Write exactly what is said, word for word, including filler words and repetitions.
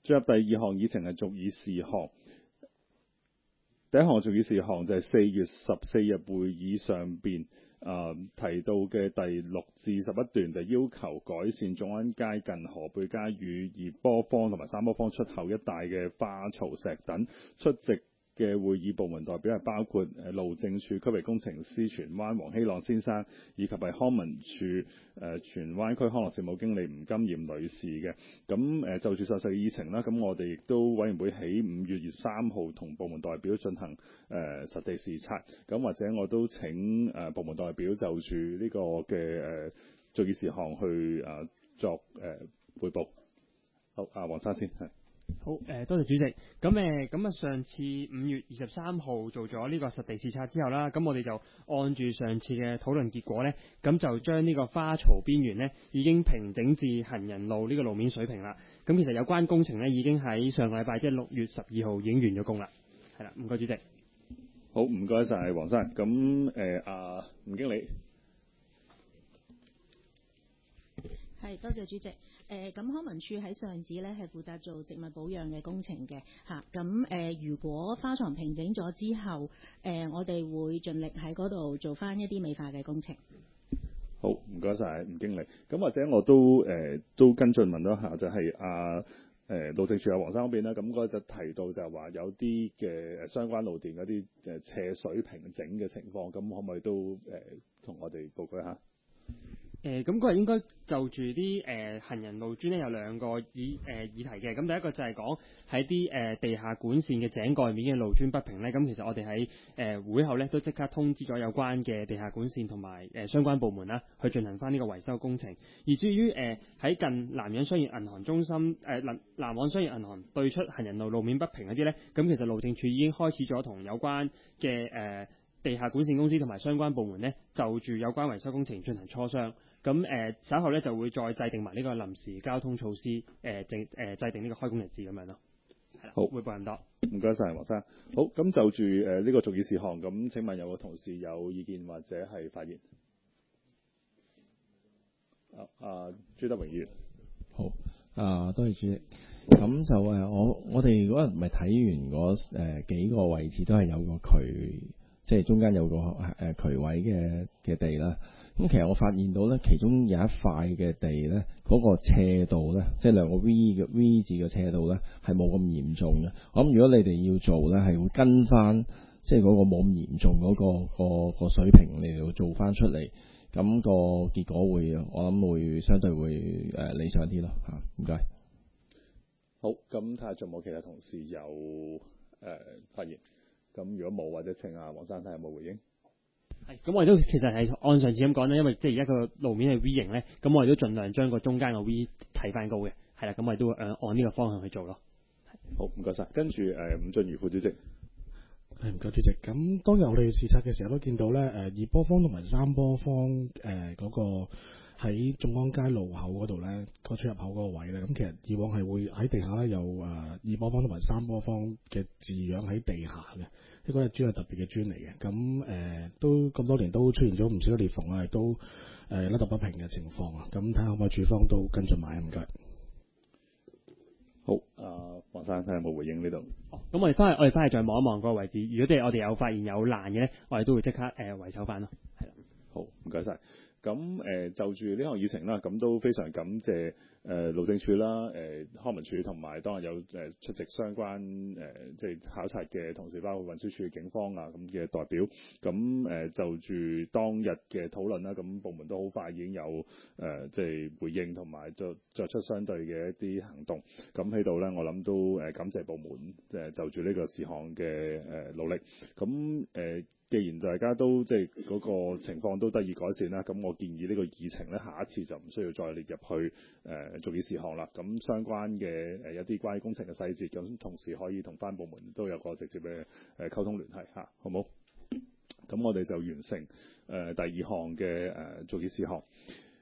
進入第二項議程係續議事項。第一項續議事項就係四月十四日會議上邊啊、呃、提到嘅第六至十一段，就要求改善眾安街近河背街與二波坊同埋三波坊出口一帶嘅花槽石等。出席嘅會議部門代表係包括誒路政署區域工程師荃灣黃希朗先生，以及係康文署誒荃灣區康樂事務經理吳金艷女士嘅。咁誒就住上述議程啦，咁我哋亦都委員會喺五月二十三號同部門代表進行誒、呃、實地視察。咁或者我都請誒、呃、部門代表就住呢個嘅誒續議事項去誒、呃、作誒彙報。好，阿黃生先係。 好，誒、呃、多謝主席。咁誒咁啊，上次五月二十三號做咗呢個實地視察之後啦，咁我哋就按住上次嘅討論結果咧，咁就將呢個花槽邊緣咧已經平整至行人路呢個路面水平啦。咁其實有關工程咧已經喺上個禮拜即係六月十二號已經完咗工啦。係啦，唔該主席。 好，唔該晒黃生。咁誒阿吳經理。 係，多謝主席。誒、呃，咁康文署喺上址咧係負責做植物保養嘅工程嘅嚇。咁、啊、誒、呃，如果花床平整咗之後，誒、呃，我哋會盡力喺嗰度做翻一啲美化嘅工程。 好，唔該晒吳經理。咁或者我都誒、呃、都跟進問多下，就係阿誒路政署阿黃生嗰邊啦。咁嗰就提到就係話有啲嘅相關路段嗰啲誒斜水平整嘅情況，咁可唔可以都誒同、呃、我哋報告一下？ 誒咁嗰日應該就住啲誒行人路磚咧有兩個議誒、呃、議題嘅。咁第一個就係講喺啲誒地下管線嘅井蓋面嘅路磚不平咧，咁其實我哋喺誒會後咧都即刻通知咗有關嘅地下管線同埋誒相關部門啦，去進行翻呢個維修工程。而至於誒喺近南洋商業銀行中心誒南南往商業銀行對出行人路路面不平嗰啲咧，咁其實路政署已經開始咗同有關嘅誒、呃、地下管線公司同埋相關部門咧，就住有關維修工程進行磋商。咁誒、呃、稍後咧就會再制定埋呢個臨時交通措施，誒制誒制定呢個開工日子咁樣咯。係啦， 好， 匯報咁多。 唔該晒黃生。好，咁就住誒呢、呃這個續議事項，咁請問有個同事有意見或者係發言？啊啊，朱德榮議員。 好，啊多謝主席。咁就誒我我哋嗰日唔係睇完嗰誒、呃、幾個位置都係有個渠，即係中間有個誒、呃、渠位嘅嘅地啦。咁其實我發現到咧，其中有一塊嘅地咧，嗰、那個斜度咧，即係兩個 V 嘅 V 字嘅斜度咧，係冇咁嚴重嘅。我諗如果你哋要做咧，係會跟翻即係嗰個冇咁嚴重嗰、那個、那個、那個水平嚟到做翻出嚟，咁、那個結果會我諗會相對會誒、呃、理想啲咯嚇。唔該。 好，咁睇下仲有冇其他同事有誒、呃、發言。咁如果冇，或者請阿黃生睇下有冇回應。 係，咁我哋都其實係按上次咁講啦，因為即係而家個路面係 V 型咧，咁我哋都盡量將個中間個 V 提翻高嘅，係啦，咁我哋都會誒按呢個方向去做咯。 好，唔該晒。跟住誒、呃、伍俊瑜副主席。 係，唔該主席。咁當日我哋視察嘅時候都見到咧，誒、呃、二波坊同埋三波坊誒嗰、呃那個喺眾安街路口嗰度咧，個出入口嗰個位咧，咁其實以往係會喺地下咧有誒、呃、二波坊同埋三波坊嘅字樣喺地下嘅。呢個係磚係特別嘅磚嚟嘅，咁誒、呃、都咁多年都出現咗唔少裂縫啊，亦都誒凹凸不平嘅情況啊，咁睇下可唔可以處方都跟進埋啊，唔該。 好，啊黃生睇下有冇回應呢度。 哦，咁我哋翻去我哋翻去再望一望個位置，如果即係我哋有發現有爛嘅咧，我哋都會即刻誒維修翻咯。係啦。 好，唔該晒。咁誒、呃、就住呢項議程啦，咁都非常感謝誒、呃、路政署啦、誒、呃、康文署同埋當日有誒、呃、出席相關誒、呃、即係考察嘅同事，包括運輸署、警方啊咁嘅代表。咁誒、呃、就住當日嘅討論啦，咁部門都好快已經有誒、呃、即係回應同埋作作出相對嘅一啲行動。咁喺度咧，我諗都誒感謝部門即係就住呢個事項嘅誒努力。咁誒。呃既然大家都即係嗰個情況都得以改善啦，咁我建議呢個議程咧，下一次就唔需要再列入去誒續議事項啦。咁相關嘅誒一啲關於工程嘅細節，咁同時可以同翻部門都有個直接嘅誒溝通聯繫嚇，好唔好？咁我哋就完成誒、呃、第二項嘅誒續議事項。